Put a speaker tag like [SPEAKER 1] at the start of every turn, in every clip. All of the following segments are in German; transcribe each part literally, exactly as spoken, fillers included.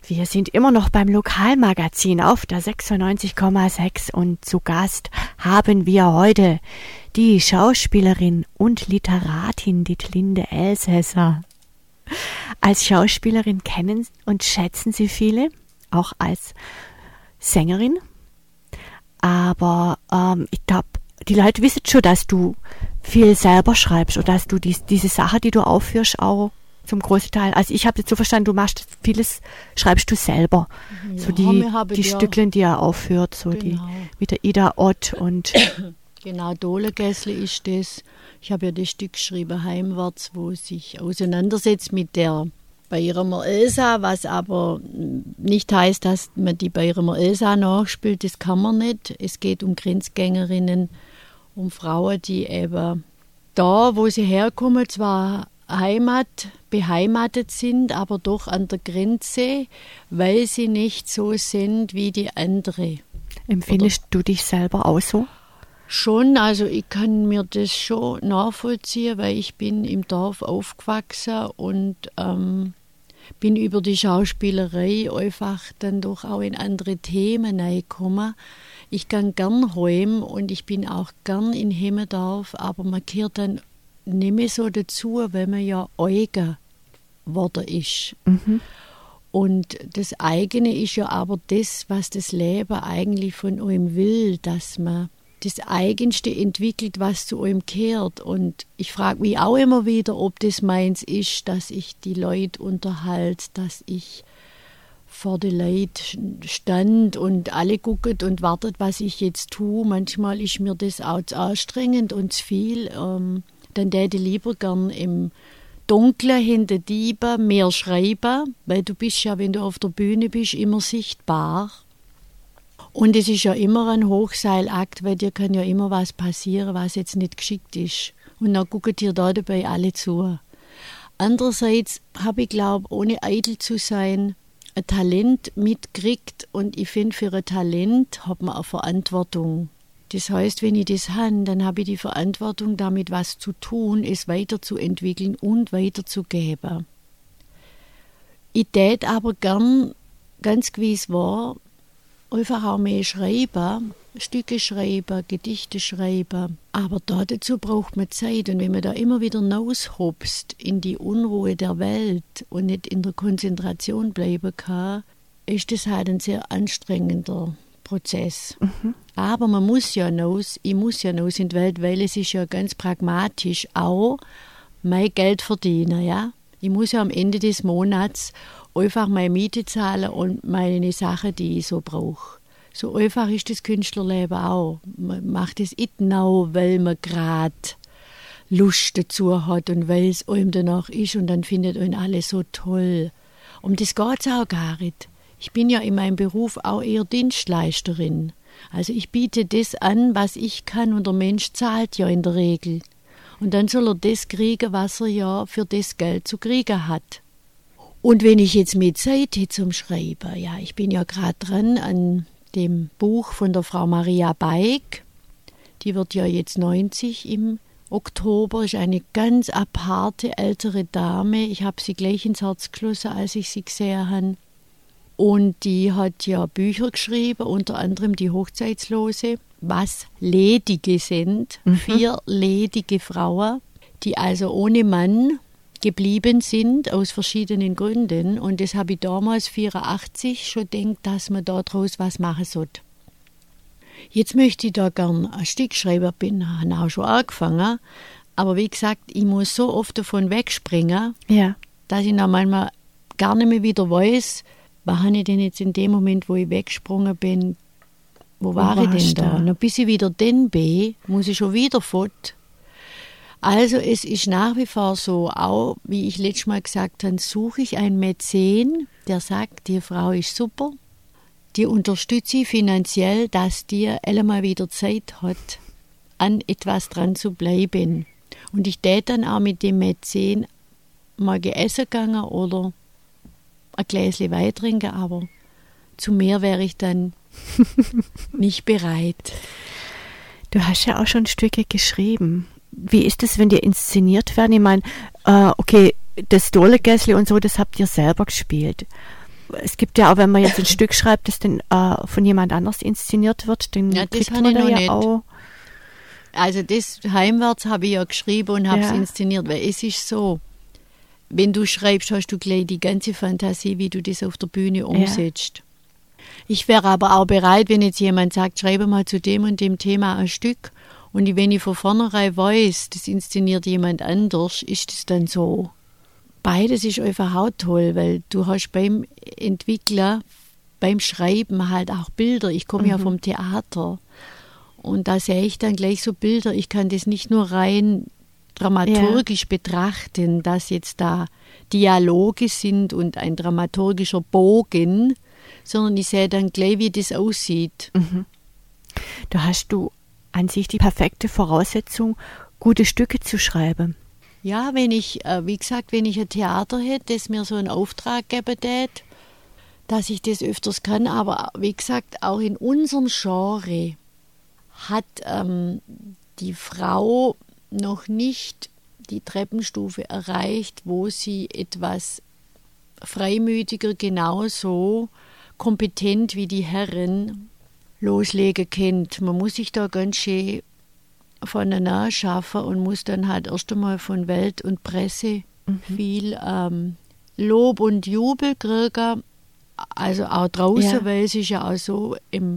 [SPEAKER 1] Wir sind immer noch beim Lokalmagazin auf der sechsundneunzig Komma sechs und zu Gast haben wir heute die Schauspielerin und Literatin Dietlinde Elsässer. Als Schauspielerin kennen und schätzen sie viele, auch als Sängerin. Aber ähm, ich glaube, die Leute wissen schon, dass du viel selber schreibst oder dass du dies, diese Sache, die du aufführst, auch zum großen Teil. Also ich habe jetzt so verstanden, du machst vieles, schreibst du selber. Ja, so die, die ja, Stückchen, die er aufführt, so genau. Die mit der Ida Ott und
[SPEAKER 2] genau, Dohlegässle ist das. Ich habe ja das Stück geschrieben, Heimwärts, wo sich auseinandersetzt mit der Bayremer Elsa, was aber nicht heißt, dass man die Bayremer Elsa nachspielt, das kann man nicht. Es geht um Grenzgängerinnen, um Frauen, die eben da, wo sie herkommen, zwar Heimat, beheimatet sind, aber doch an der Grenze, weil sie nicht so sind wie die andere.
[SPEAKER 1] Empfindest Oder? Du dich selber auch so?
[SPEAKER 2] Schon, also ich kann mir das schon nachvollziehen, weil ich bin im Dorf aufgewachsen und ähm, bin über die Schauspielerei einfach dann doch auch in andere Themen reingekommen. Ich gehe gern heim und ich bin auch gern in Hemmendorf, aber man kehrt dann nicht mehr so dazu, weil man ja eigen geworden ist. Mhm. Und das eigene ist ja aber das, was das Leben eigentlich von einem will, dass man das Eigenste entwickelt, was zu einem kehrt. Und ich frage mich auch immer wieder, ob das meins ist, dass ich die Leute unterhalte, dass ich vor den Leuten stand und alle gucken und wartet, was ich jetzt tue. Manchmal ist mir das auch zu anstrengend und zu viel. Ähm, dann täte ich lieber gern im Dunkeln hinter Dieben mehr schreiben, weil du bist ja, wenn du auf der Bühne bist, immer sichtbar. Und es ist ja immer ein Hochseilakt, weil dir kann ja immer was passieren, was jetzt nicht geschickt ist. Und dann gucken dir da dabei alle zu. Andererseits habe ich, glaube ohne eitel zu sein, ein Talent mitgekriegt. Und ich finde, für ein Talent hat man eine Verantwortung. Das heißt, wenn ich das habe, dann habe ich die Verantwortung, damit was zu tun, es weiterzuentwickeln und weiterzugeben. Ich tät aber gern, ganz gewiss war, einfach auch mehr schreiben, Stücke schreiben, Gedichte schreiben. Aber da dazu braucht man Zeit. Und wenn man da immer wieder raushopst in die Unruhe der Welt und nicht in der Konzentration bleiben kann, ist das halt ein sehr anstrengender Prozess. Mhm. Aber man muss ja raus, ich muss ja raus in die Welt, weil es ist ja ganz pragmatisch auch mein Geld verdienen, ja. Ich muss ja am Ende des Monats einfach meine Miete zahlen und meine Sachen, die ich so brauche. So einfach ist das Künstlerleben auch. Man macht es nicht nur, weil man gerade Lust dazu hat und weil es einem danach ist und dann findet einen alle so toll. Um das geht es auch gar nicht. Ich bin ja in meinem Beruf auch eher Dienstleisterin. Also ich biete das an, was ich kann und der Mensch zahlt ja in der Regel. Und dann soll er das kriegen, was er ja für das Geld zu kriegen hat. Und wenn ich jetzt mehr Zeit hätte zum Schreiben, ja, ich bin ja gerade dran an dem Buch von der Frau Maria Beig. Die wird ja jetzt neunzig im Oktober, ist eine ganz aparte ältere Dame. Ich habe sie gleich ins Herz geschlossen, als ich sie gesehen habe. Und die hat ja Bücher geschrieben, unter anderem Die Hochzeitslose, was Ledige sind, mhm. vier ledige Frauen, die also ohne Mann geblieben sind, aus verschiedenen Gründen. Und das habe ich damals, vierundachtzig, schon gedacht, dass man daraus was machen sollte. Jetzt möchte ich da gern ein Stück schreiben, bin habe auch schon angefangen, aber wie gesagt, ich muss so oft davon wegspringen, ja. dass ich noch manchmal gar nicht mehr wieder weiß, was habe ich denn jetzt in dem Moment, wo ich weggesprungen bin, wo, wo war ich denn da? da? Bis ich wieder den bin, muss ich schon wieder fort. Also es ist nach wie vor so, auch wie ich letztes Mal gesagt habe, suche ich einen Mäzen, der sagt, die Frau ist super, die unterstütze ich finanziell, dass die einmal wieder Zeit hat, an etwas dran zu bleiben. Und ich täte dann auch mit dem Mäzen mal essen gegangen oder ein Gläschen Wein trinken, aber zu mehr wäre ich dann nicht bereit.
[SPEAKER 1] Du hast ja auch schon Stücke geschrieben. Wie ist es, wenn die inszeniert werden? Ich meine, äh, okay, das Dohlegässle und so, das habt ihr selber gespielt. Es gibt ja auch, wenn man jetzt ein Stück schreibt, das dann äh, von jemand anders inszeniert wird, dann
[SPEAKER 2] ja, das
[SPEAKER 1] kriegt man da ja
[SPEAKER 2] nicht.
[SPEAKER 1] auch...
[SPEAKER 2] Also das Heimwärts habe ich ja geschrieben und habe es
[SPEAKER 1] Ja.
[SPEAKER 2] inszeniert, weil es ist so, wenn du schreibst, hast du gleich die ganze Fantasie, wie du das auf der Bühne umsetzt. Ja. Ich wäre aber auch bereit, wenn jetzt jemand sagt, schreibe mal zu dem und dem Thema ein Stück, und wenn ich von vornherein weiß, das inszeniert jemand anders, ist das dann so. Beides ist einfach auch toll, weil du hast beim Entwickler, beim Schreiben halt auch Bilder. Ich komme mhm. ja vom Theater und da sehe ich dann gleich so Bilder. Ich kann das nicht nur rein dramaturgisch ja. betrachten, dass jetzt da Dialoge sind und ein dramaturgischer Bogen, sondern ich sehe dann gleich, wie das aussieht.
[SPEAKER 1] Mhm. Da hast du an sich die perfekte Voraussetzung, gute Stücke zu schreiben.
[SPEAKER 2] Ja, wenn ich, wie gesagt, wenn ich ein Theater hätte, das mir so einen Auftrag geben tät, dass ich das öfters kann, aber wie gesagt, auch in unserem Genre hat ähm, die Frau noch nicht die Treppenstufe erreicht, wo sie etwas freimütiger, genauso kompetent wie die Herren loslegen kennt. Man muss sich da ganz schön voneinander schaffen und muss dann halt erst einmal von Welt und Presse mhm. viel ähm, Lob und Jubel kriegen. Also auch draußen, ja. weil es ist ja auch so, im,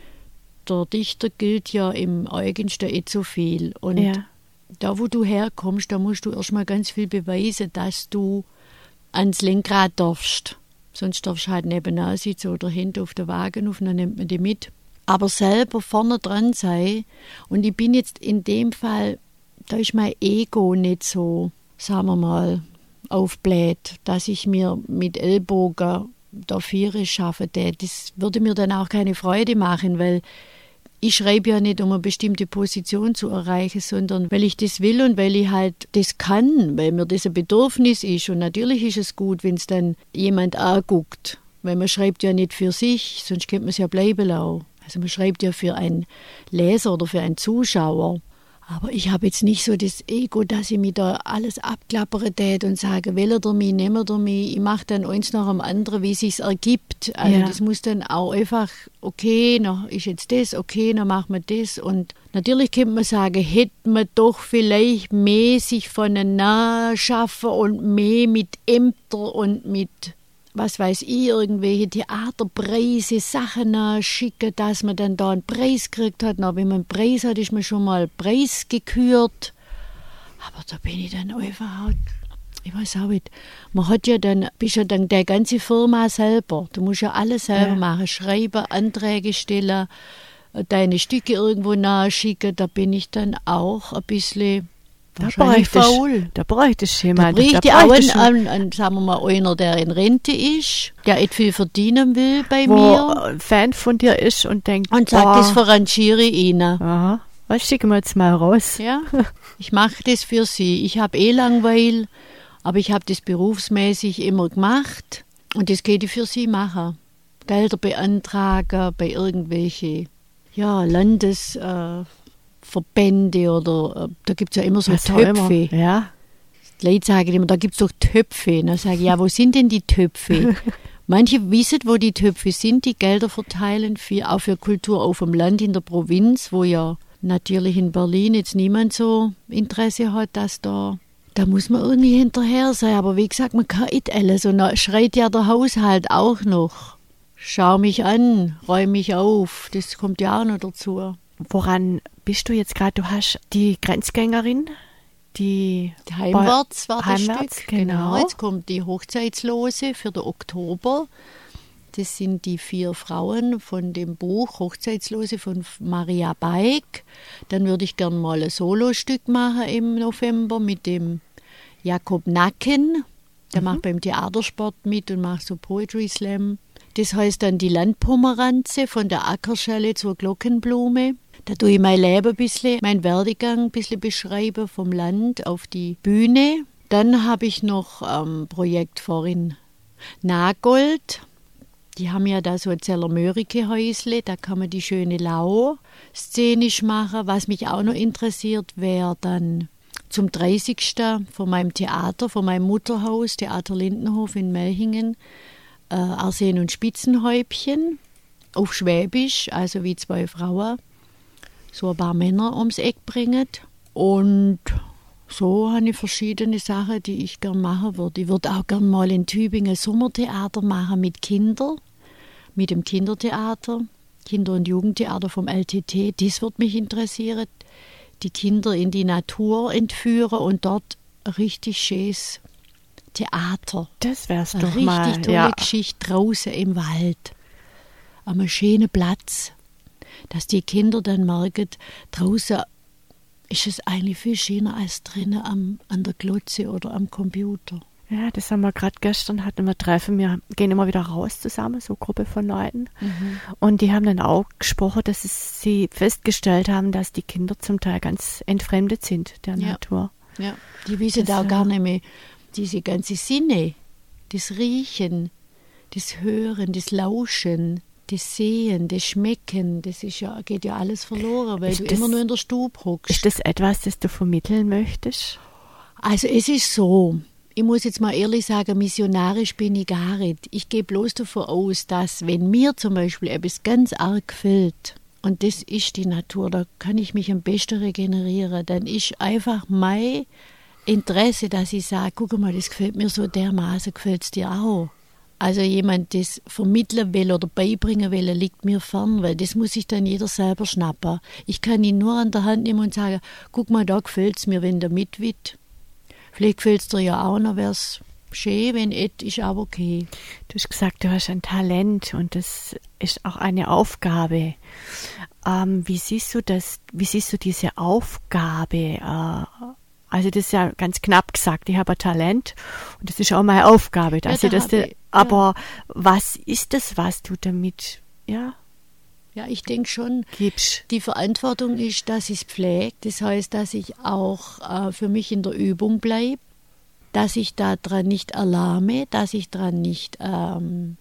[SPEAKER 2] der Dichter gilt ja im Eigensten nicht so viel. Und ja. da, wo du herkommst, da musst du erst mal ganz viel beweisen, dass du ans Lenkrad darfst. Sonst darfst du halt nebenan sitzen oder hinten auf der Wagen auf, dann nimmt man die mit. Aber selber vorne dran sein. Und ich bin jetzt in dem Fall, da ist mein Ego nicht so, sagen wir mal, aufbläht, dass ich mir mit Ellbogen da Viere schaffe. Das würde mir dann auch keine Freude machen, weil ich schreibe ja nicht, um eine bestimmte Position zu erreichen, sondern weil ich das will und weil ich halt das kann, weil mir das ein Bedürfnis ist. Und natürlich ist es gut, wenn es dann jemand anguckt, weil man schreibt ja nicht für sich, sonst könnte man es ja bleiben lassen. Also man schreibt ja für einen Leser oder für einen Zuschauer. Aber ich habe jetzt nicht so das Ego, dass ich mir da alles abklappere tät und sage, will er mich, nimmt er mich. Ich mache dann eins nach dem anderen, wie es sich ergibt. Also ja. das muss dann auch einfach, okay, noch ist jetzt das, okay, dann machen wir das. Und natürlich könnte man sagen, hätte man doch vielleicht mehr sich voneinander schaffen und mehr mit Ämter und mit, was weiß ich, irgendwelche Theaterpreise, Sachen schicken, dass man dann da einen Preis gekriegt hat. Na, wenn man einen Preis hat, ist man schon mal Preis gekürt. Aber da bin ich dann einfach, ich weiß auch nicht, man hat ja dann, bist ja dann der ganze Firma selber. Du musst ja alles selber ja. machen, schreiben, Anträge stellen, deine Stücke irgendwo nachschicken. Da bin ich dann auch ein bisschen...
[SPEAKER 1] Da bräuchte da bräuchte ich jemanden.
[SPEAKER 2] Da bräuchte ich auch einen, einen, einen, sagen wir mal, einer, der in Rente ist, der nicht viel verdienen will bei
[SPEAKER 1] Wo
[SPEAKER 2] mir.
[SPEAKER 1] Fan von dir ist und denkt,
[SPEAKER 2] und sagt, oh, das verrangiere ich Ihnen.
[SPEAKER 1] Aha, was schicken wir jetzt mal raus.
[SPEAKER 2] Ja, ich mache das für Sie. Ich habe eh Langweil, aber ich habe das berufsmäßig immer gemacht und das geht ich für Sie machen. Gelder beantragen bei irgendwelchen, ja, Landes... Äh, Verbände oder äh, da gibt es ja immer so
[SPEAKER 1] Was
[SPEAKER 2] Töpfe.
[SPEAKER 1] Immer. Ja.
[SPEAKER 2] Die Leute sagen immer, da gibt es doch Töpfe. Dann sage ich, ja, wo sind denn die Töpfe? Manche wissen, wo die Töpfe sind, die Gelder verteilen, für, auch für Kultur auf dem Land, in der Provinz, wo ja natürlich in Berlin jetzt niemand so Interesse hat, dass da, da muss man irgendwie hinterher sein. Aber wie gesagt, man kann nicht alles. Und da schreit ja der Haushalt auch noch. Schau mich an, räum mich auf. Das kommt ja auch noch dazu.
[SPEAKER 1] Woran bist du jetzt gerade? Du hast die Grenzgängerin, die...
[SPEAKER 2] die Heimwärts war das
[SPEAKER 1] Heimwärts,
[SPEAKER 2] Stück.
[SPEAKER 1] Genau.
[SPEAKER 2] genau. Jetzt kommt die Hochzeitslose für den Oktober. Das sind die vier Frauen von dem Buch Hochzeitslose von Maria Beig. Dann würde ich gerne mal ein Solostück machen im November mit dem Jakob Nacken. Der mhm. macht beim Theatersport mit und macht so Poetry Slam. Das heißt dann die Landpomeranze von der Ackerschale zur Glockenblume. Da tue ich mein Leben ein bisschen, meinen Werdegang ein bisschen beschreiben, vom Land auf die Bühne. Dann habe ich noch ein ähm, Projekt vorhin Nagold. Die haben ja da so ein Zellermörike-Häusle, da kann man die schöne Lau szenisch machen. Was mich auch noch interessiert, wäre dann zum dreißigsten von meinem Theater, von meinem Mutterhaus, Theater Lindenhof in Melchingen, äh, Arsen und Spitzenhäubchen auf Schwäbisch, also wie zwei Frauen, so ein paar Männer ums Eck bringen. Und so habe ich verschiedene Sachen, die ich gerne machen würde. Ich würde auch gerne mal in Tübingen Sommertheater machen mit Kindern, mit dem Kindertheater, Kinder- und Jugendtheater vom L T T. Das würde mich interessieren. Die Kinder in die Natur entführen und dort ein richtig schönes Theater.
[SPEAKER 1] Das wär's
[SPEAKER 2] eine
[SPEAKER 1] doch
[SPEAKER 2] richtig
[SPEAKER 1] mal.
[SPEAKER 2] tolle
[SPEAKER 1] Ja.
[SPEAKER 2] Geschichte draußen im Wald. An einem schönen Platz. Dass die Kinder dann merken, draußen ist es eigentlich viel schöner als drinnen am, an der Glotze oder am Computer.
[SPEAKER 1] Ja, das haben wir gerade gestern, hatten wir Treffen, wir gehen immer wieder raus zusammen, so eine Gruppe von Leuten.
[SPEAKER 2] Mhm.
[SPEAKER 1] Und die haben dann auch gesprochen, dass es, sie festgestellt haben, dass die Kinder zum Teil ganz entfremdet sind der
[SPEAKER 2] Ja.
[SPEAKER 1] Natur.
[SPEAKER 2] Ja. Die wissen
[SPEAKER 1] Das,
[SPEAKER 2] auch
[SPEAKER 1] ja.
[SPEAKER 2] gar nicht mehr, diese ganzen Sinne, das Riechen, das Hören, das Lauschen, das Sehen, das Schmecken, das ist ja, geht ja alles verloren, weil
[SPEAKER 1] Ist
[SPEAKER 2] du
[SPEAKER 1] das-
[SPEAKER 2] immer nur in der Stube hockst.
[SPEAKER 1] Ist das etwas, das du vermitteln möchtest?
[SPEAKER 2] Also es ist so, ich muss jetzt mal ehrlich sagen, missionarisch bin ich gar nicht. Ich gehe bloß davon aus, dass wenn mir zum Beispiel etwas ganz arg gefällt, und das ist die Natur, da kann ich mich am besten regenerieren, dann ist einfach mein Interesse, dass ich sage, guck mal, das gefällt mir so dermaßen, gefällt es dir auch. Also jemand das vermitteln will oder beibringen will, liegt mir fern, weil das muss sich dann jeder selber schnappen. Ich kann ihn nur an der Hand nehmen und sagen, guck mal, da gefällt es mir, wenn der mitwit. Vielleicht gefällt es dir ja auch, dann wäre es schön, wenn et, ist auch okay.
[SPEAKER 1] Du hast gesagt, du hast ein Talent und das ist auch eine Aufgabe. Ähm, wie siehst du das, wie siehst du diese Aufgabe? Äh, also das ist ja ganz knapp gesagt, ich habe ein Talent und das ist auch meine Aufgabe. Dass
[SPEAKER 2] Ja,
[SPEAKER 1] ich
[SPEAKER 2] da
[SPEAKER 1] das
[SPEAKER 2] hab
[SPEAKER 1] de-
[SPEAKER 2] ich- ja.
[SPEAKER 1] aber was ist das, was du damit ja,
[SPEAKER 2] Ja, ich denke schon,
[SPEAKER 1] gibst?
[SPEAKER 2] die Verantwortung ist, dass ich es pflege. Das heißt, dass ich auch äh, für mich in der Übung bleibe, dass ich daran nicht erlahme, dass ich daran nicht ähm,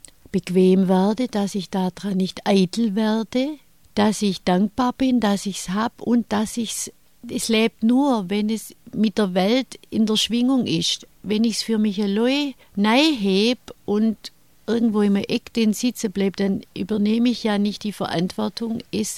[SPEAKER 2] bequem werde, dass ich daran nicht eitel werde, dass ich dankbar bin, dass ich es habe und dass ich es, es lebt nur, wenn es mit der Welt in der Schwingung ist. Wenn ich es für mich allein heb und irgendwo im Eck den sitzen bleibt, dann übernehme ich ja nicht die Verantwortung, es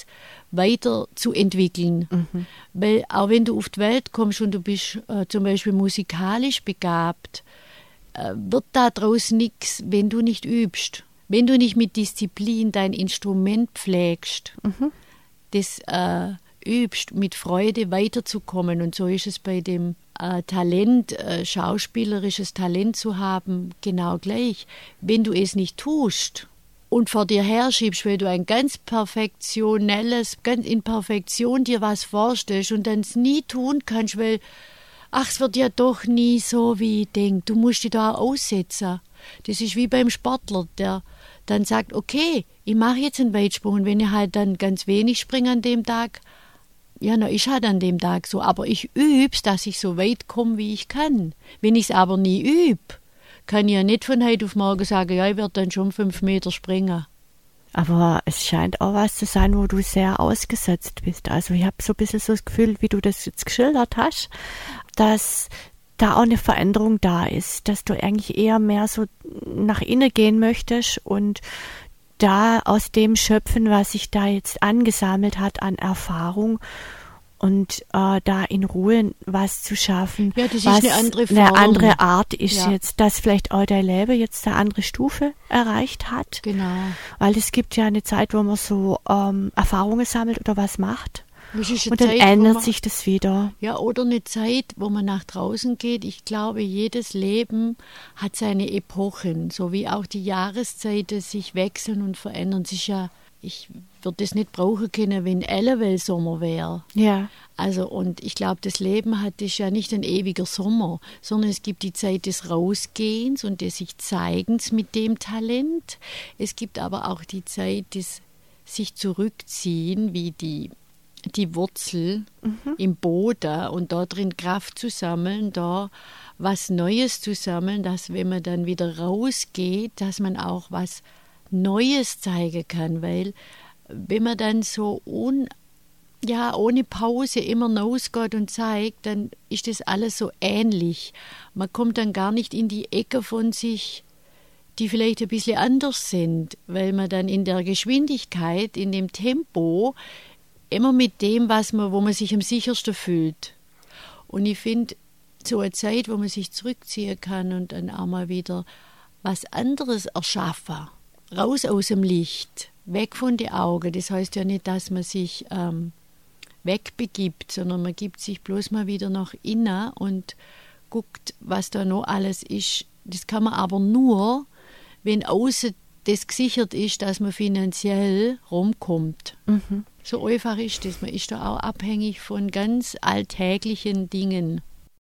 [SPEAKER 2] weiterzuentwickeln.
[SPEAKER 1] Mhm.
[SPEAKER 2] Weil auch wenn du auf die Welt kommst und du bist äh, zum Beispiel musikalisch begabt, äh, wird daraus nichts, wenn du nicht übst. Wenn du nicht mit Disziplin dein Instrument pflegst,
[SPEAKER 1] Mhm.
[SPEAKER 2] das äh, übst, mit Freude weiterzukommen. Und so ist es bei dem äh, Talent, äh, schauspielerisches Talent zu haben, genau gleich. Wenn du es nicht tust und vor dir herschiebst, weil du ein ganz perfektionelles, ganz in Perfektion dir was vorstellst und dann es nie tun kannst, weil, ach, es wird ja doch nie so, wie ich denke. Du musst dich da auch aussetzen. Das ist wie beim Sportler, der dann sagt, okay, ich mache jetzt einen Weitsprung und wenn ich halt dann ganz wenig springe an dem Tag, ja, na, ist halt an dem Tag so, aber ich üb's, dass ich so weit komme, wie ich kann. Wenn ich es aber nie übe, kann ich ja nicht von heute auf morgen sagen, ja, ich werde dann schon fünf Meter springen.
[SPEAKER 1] Aber es scheint auch was zu sein, wo du sehr ausgesetzt bist. Also ich habe so ein bisschen so das Gefühl, wie du das jetzt geschildert hast, dass da auch eine Veränderung da ist, dass du eigentlich eher mehr so nach innen gehen möchtest und da aus dem schöpfen, was sich da jetzt angesammelt hat an Erfahrung und äh, da in Ruhe was zu schaffen,
[SPEAKER 2] Ja, das ist
[SPEAKER 1] was
[SPEAKER 2] eine andere
[SPEAKER 1] eine
[SPEAKER 2] Form.
[SPEAKER 1] andere Art ist
[SPEAKER 2] Ja.
[SPEAKER 1] jetzt, dass vielleicht auch dein Leben jetzt eine andere Stufe erreicht hat.
[SPEAKER 2] Genau.
[SPEAKER 1] Weil es gibt ja eine Zeit, wo man so ähm, Erfahrungen sammelt oder was macht.
[SPEAKER 2] Das ist eine
[SPEAKER 1] Und dann
[SPEAKER 2] Zeit, wo
[SPEAKER 1] ändert
[SPEAKER 2] man-
[SPEAKER 1] sich das wieder.
[SPEAKER 2] Ja, oder eine Zeit, wo man nach draußen geht. Ich glaube, jedes Leben hat seine Epochen, so wie auch die Jahreszeiten sich wechseln und verändern. Es ist ja, ich würde das nicht brauchen können, wenn alle Sommer wäre.
[SPEAKER 1] Ja.
[SPEAKER 2] Also, und ich glaube, das Leben hat ist ja nicht ein ewiger Sommer, sondern es gibt die Zeit des Rausgehens und des sich Zeigens mit dem Talent. Es gibt aber auch die Zeit des sich zurückziehen, wie die die Wurzel
[SPEAKER 1] Mhm.
[SPEAKER 2] im Boden und da drin Kraft zu sammeln, da was Neues zu sammeln, dass wenn man dann wieder rausgeht, dass man auch was Neues zeigen kann, weil wenn man dann so un, ja, ohne Pause immer rausgeht und zeigt, dann ist das alles so ähnlich. Man kommt dann gar nicht in die Ecke von sich, die vielleicht ein bisschen anders sind, weil man dann in der Geschwindigkeit, in dem Tempo, immer mit dem, was man, wo man sich am sichersten fühlt. Und ich finde, so eine Zeit, wo man sich zurückziehen kann und dann auch mal wieder was anderes erschaffen, raus aus dem Licht, weg von den Augen. Das heißt ja nicht, dass man sich ähm, wegbegibt, sondern man gibt sich bloß mal wieder nach innen und guckt, was da noch alles ist. Das kann man aber nur, wenn außen das gesichert ist, dass man finanziell rumkommt. Mhm. So einfach ist das. Man ist da auch abhängig von ganz alltäglichen Dingen.